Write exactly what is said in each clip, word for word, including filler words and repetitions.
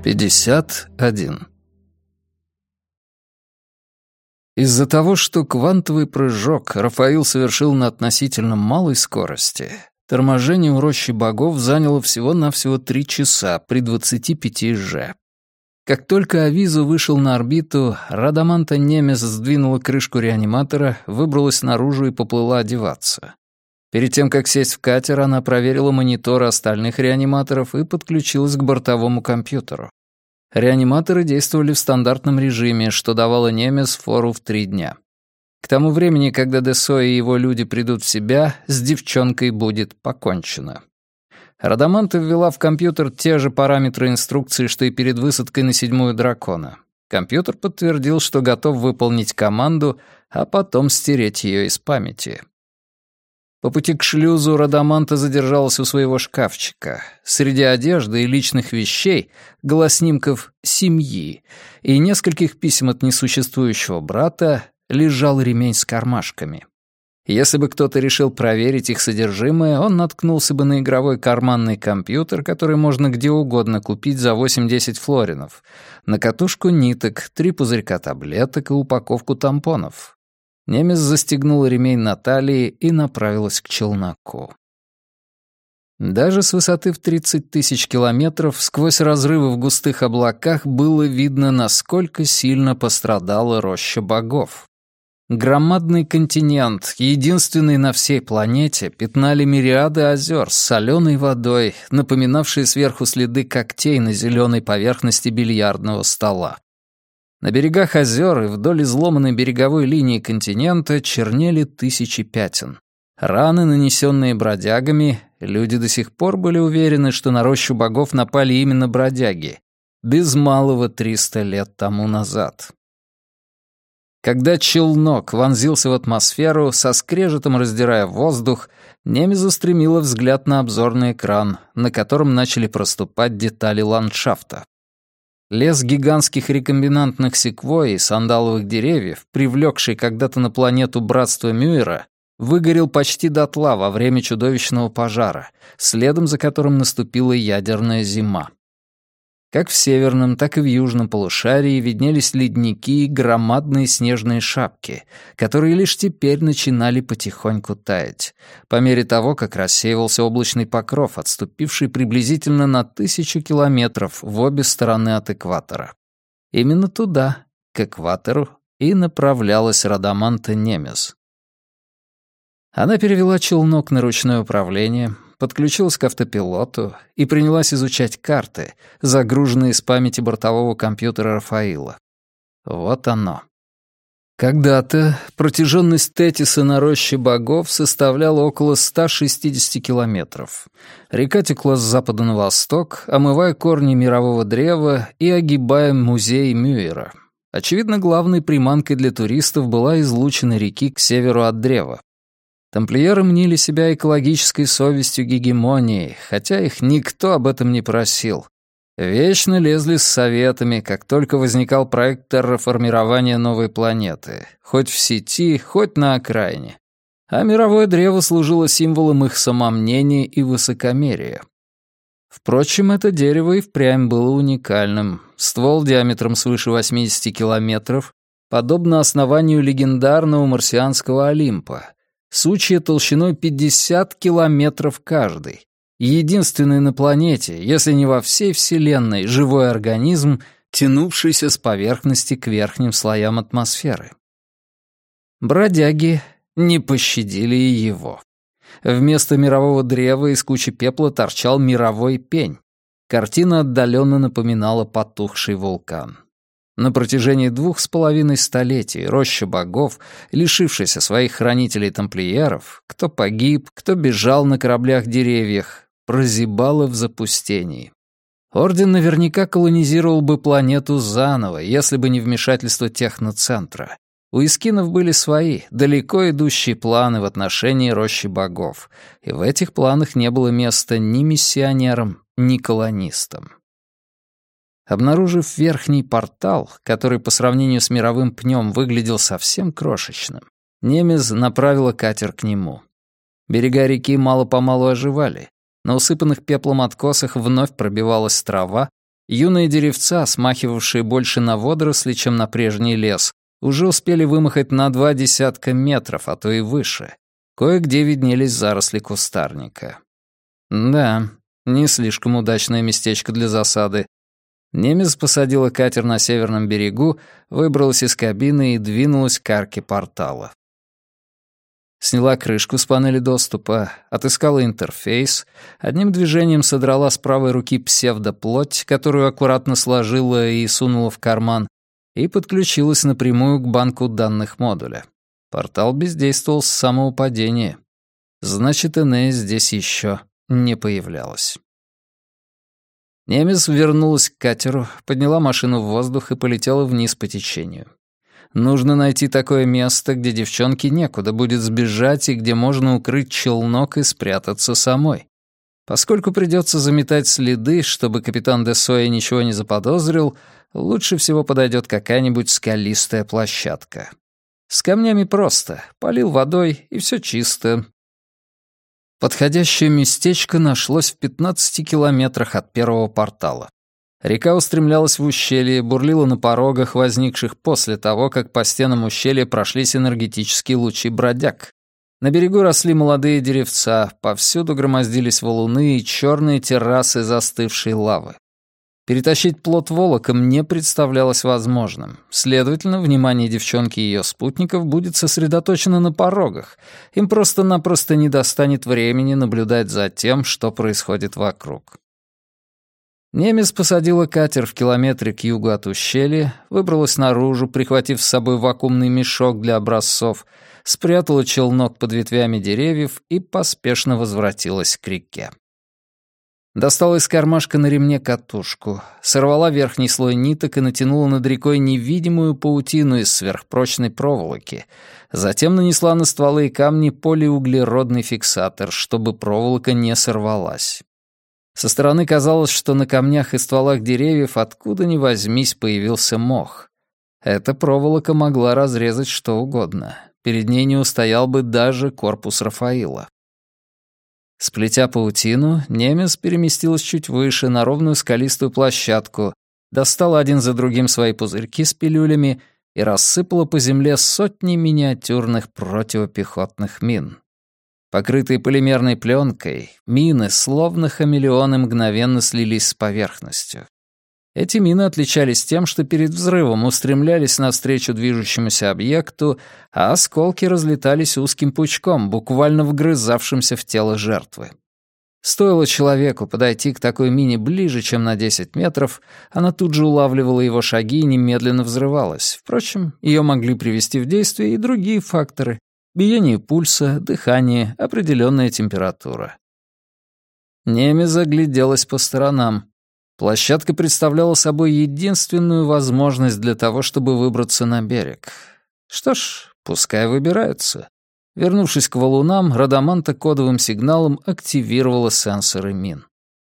пятьдесят один. Из-за того, что квантовый прыжок Рафаил совершил на относительно малой скорости, торможение у рощи богов заняло всего-навсего три часа при двадцати пяти же. Как только Авизу вышел на орбиту, Радаманта Немес сдвинула крышку реаниматора, выбралась наружу и поплыла одеваться. Перед тем, как сесть в катер, она проверила мониторы остальных реаниматоров и подключилась к бортовому компьютеру. Реаниматоры действовали в стандартном режиме, что давало Немес фору в три дня. К тому времени, когда Десо и его люди придут в себя, с девчонкой будет покончено. Радаманта ввела в компьютер те же параметры инструкции, что и перед высадкой на седьмую дракона. Компьютер подтвердил, что готов выполнить команду, а потом стереть ее из памяти. По пути к шлюзу Радаманта задержалась у своего шкафчика. Среди одежды и личных вещей, голоснимков семьи и нескольких писем от несуществующего брата лежал ремень с кармашками. Если бы кто-то решил проверить их содержимое, он наткнулся бы на игровой карманный компьютер, который можно где угодно купить за восемь-десять флоринов, на катушку ниток, три пузырька таблеток и упаковку тампонов. Немес застегнула ремень на талии и направилась к челноку. Даже с высоты в тридцать тысяч километров сквозь разрывы в густых облаках было видно, насколько сильно пострадала роща богов. Громадный континент, единственный на всей планете, пятнали мириады озер с соленой водой, напоминавшие сверху следы когтей на зеленой поверхности бильярдного стола. На берегах озер и вдоль изломанной береговой линии континента чернели тысячи пятен. Раны, нанесенные бродягами, люди до сих пор были уверены, что на рощу богов напали именно бродяги, без малого триста лет тому назад. Когда челнок вонзился в атмосферу, со скрежетом раздирая воздух, Немес устремила взгляд на обзорный экран, на котором начали проступать детали ландшафта. Лес гигантских рекомбинантных секвой и сандаловых деревьев, привлекший когда-то на планету братство Мюира, выгорел почти дотла во время чудовищного пожара, следом за которым наступила ядерная зима. Как в северном, так и в южном полушарии виднелись ледники и громадные снежные шапки, которые лишь теперь начинали потихоньку таять, по мере того, как рассеивался облачный покров, отступивший приблизительно на тысячу километров в обе стороны от экватора. Именно туда, к экватору, и направлялась Радаманта Немес. Она перевела челнок на ручное управление, подключилась к автопилоту и принялась изучать карты, загруженные из памяти бортового компьютера Рафаила. Вот оно. Когда-то протяженность Тетиса на роще богов составляла около ста шестидесяти километров. Река текла с запада на восток, омывая корни мирового древа и огибая музей Мюира. Очевидно, главной приманкой для туристов была излучина реки к северу от древа. Тамплиеры мнили себя экологической совестью гегемонии, хотя их никто об этом не просил. Вечно лезли с советами, как только возникал проект терраформирования новой планеты, хоть в сети, хоть на окраине. А мировое древо служило символом их самомнения и высокомерия. Впрочем, это дерево и впрямь было уникальным. Ствол диаметром свыше восьмидесяти километров, подобно основанию легендарного марсианского Олимпа. Сучья толщиной пятьдесят километров каждый. Единственный на планете, если не во всей Вселенной, живой организм, тянувшийся с поверхности к верхним слоям атмосферы. Бродяги не пощадили и его. Вместо мирового древа из кучи пепла торчал мировой пень. Картина отдаленно напоминала потухший вулкан. На протяжении двух с половиной столетий роща богов, лишившаяся своих хранителей-тамплиеров, кто погиб, кто бежал на кораблях-деревьях, прозябала в запустении. Орден наверняка колонизировал бы планету заново, если бы не вмешательство техноцентра. У искинов были свои, далеко идущие планы в отношении рощи богов, и в этих планах не было места ни миссионерам, ни колонистам. Обнаружив верхний портал, который по сравнению с мировым пнем выглядел совсем крошечным, Немес направила катер к нему. Берега реки мало-помалу оживали. На усыпанных пеплом откосах вновь пробивалась трава, Юные деревца, смахивавшие больше на водоросли, чем на прежний лес, уже успели вымахать на два десятка метров, а то и выше. Кое-где виднелись заросли кустарника. Да, не слишком удачное местечко для засады. Немец посадила катер на северном берегу, выбралась из кабины и двинулась к арке портала. Сняла крышку с панели доступа, отыскала интерфейс, одним движением содрала с правой руки псевдоплоть, которую аккуратно сложила и сунула в карман, и подключилась напрямую к банку данных модуля. Портал бездействовал с самого падения. Значит, Энея здесь еще не появлялась. Немец вернулась к катеру, подняла машину в воздух и полетела вниз по течению. Нужно найти такое место, где девчонке некуда будет сбежать и где можно укрыть челнок и спрятаться самой. Поскольку придется заметать следы, чтобы капитан де Соя ничего не заподозрил, лучше всего подойдет какая-нибудь скалистая площадка. С камнями просто. Полил водой, и все чисто. Подходящее местечко нашлось в пятнадцати километрах от первого портала. Река устремлялась в ущелье, бурлила на порогах, возникших после того, как по стенам ущелья прошлись энергетические лучи бродяг. На берегу росли молодые деревца, повсюду громоздились валуны и черные террасы застывшей лавы. Перетащить плот волоком не представлялось возможным. Следовательно, внимание девчонки и ее спутников будет сосредоточено на порогах. Им просто-напросто не достанет времени наблюдать за тем, что происходит вокруг. Немец посадила катер в километре к югу от ущелья, выбралась наружу, прихватив с собой вакуумный мешок для образцов, спрятала челнок под ветвями деревьев и поспешно возвратилась к реке. Достала из кармашка на ремне катушку, сорвала верхний слой ниток и натянула над рекой невидимую паутину из сверхпрочной проволоки. Затем нанесла на стволы и камни полиуглеродный фиксатор, чтобы проволока не сорвалась. Со стороны казалось, что на камнях и стволах деревьев откуда ни возьмись появился мох. Эта проволока могла разрезать что угодно. Перед ней не устоял бы даже корпус Рафаила. Сплетя паутину, немец переместилась чуть выше, на ровную скалистую площадку, достала один за другим свои пузырьки с пилюлями и рассыпала по земле сотни миниатюрных противопехотных мин. Покрытые полимерной пленкой, мины, словно хамелеоны, мгновенно слились с поверхностью. Эти мины отличались тем, что перед взрывом устремлялись навстречу движущемуся объекту, а осколки разлетались узким пучком, буквально вгрызавшимся в тело жертвы. Стоило человеку подойти к такой мине ближе, чем на десять метров, она тут же улавливала его шаги и немедленно взрывалась. Впрочем, ее могли привести в действие и другие факторы — биение пульса, дыхание, определенная температура. Немец загляделась по сторонам. Площадка представляла собой единственную возможность для того, чтобы выбраться на берег. Что ж, пускай выбираются. Вернувшись к валунам, Радаманта кодовым сигналом активировала сенсоры мин.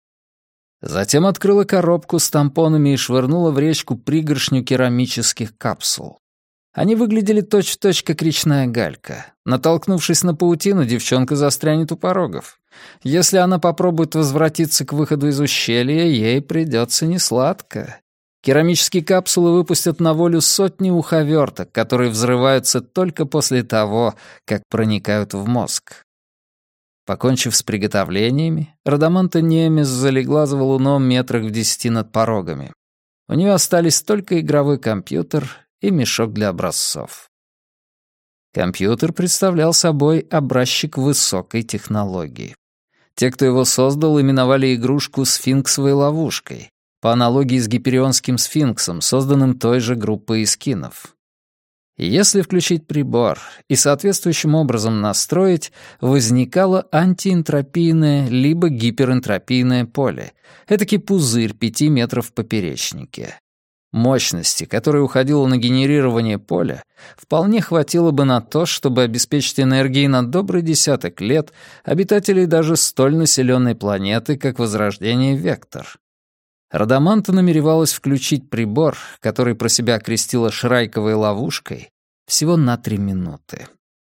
Затем открыла коробку с тампонами и швырнула в речку пригоршню керамических капсул. Они выглядели точь-в-точь, как речная галька. Натолкнувшись на паутину, девчонка застрянет у порогов. Если она попробует возвратиться к выходу из ущелья, ей придется несладко. Керамические капсулы выпустят на волю сотни уховерток, которые взрываются только после того, как проникают в мозг. Покончив с приготовлениями, Радаманта Немес залегла за валуном метрах в десяти над порогами. У нее остались только игровой компьютер и мешок для образцов. Компьютер представлял собой образчик высокой технологии. Те, кто его создал, именовали игрушку «сфинксовой ловушкой», по аналогии с гиперионским сфинксом, созданным той же группой эскинов. Если включить прибор и соответствующим образом настроить, возникало антиэнтропийное либо гиперэнтропийное поле, этакий пузырь пяти метров в поперечнике. Мощности, которая уходила на генерирование поля, вполне хватило бы на то, чтобы обеспечить энергией на добрый десяток лет обитателей даже столь населенной планеты, как Возрождение Вектор. Радаманта намеревалась включить прибор, который про себя окрестила шрайковой ловушкой, всего на три минуты.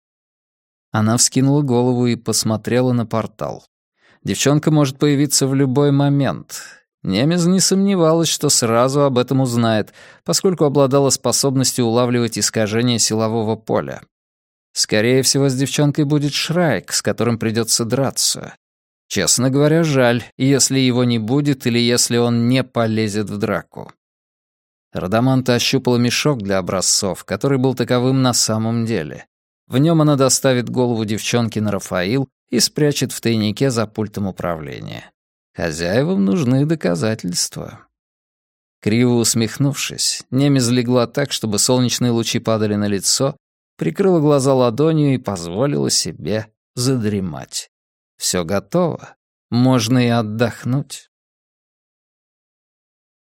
Она вскинула голову и посмотрела на портал. Девчонка может появиться в любой момент. Немез не сомневалась, что сразу об этом узнает, поскольку обладала способностью улавливать искажения силового поля. Скорее всего, с девчонкой будет Шрайк, с которым придется драться. Честно говоря, жаль, если его не будет или если он не полезет в драку. Радаманта ощупала мешок для образцов, который был таковым на самом деле. В нем она доставит голову девчонки на Рафаил и спрячет в тайнике за пультом управления. Хозяевам нужны доказательства. Криво усмехнувшись, Немез легла так, чтобы солнечные лучи падали на лицо, прикрыла глаза ладонью и позволила себе задремать. Все готово, можно и отдохнуть.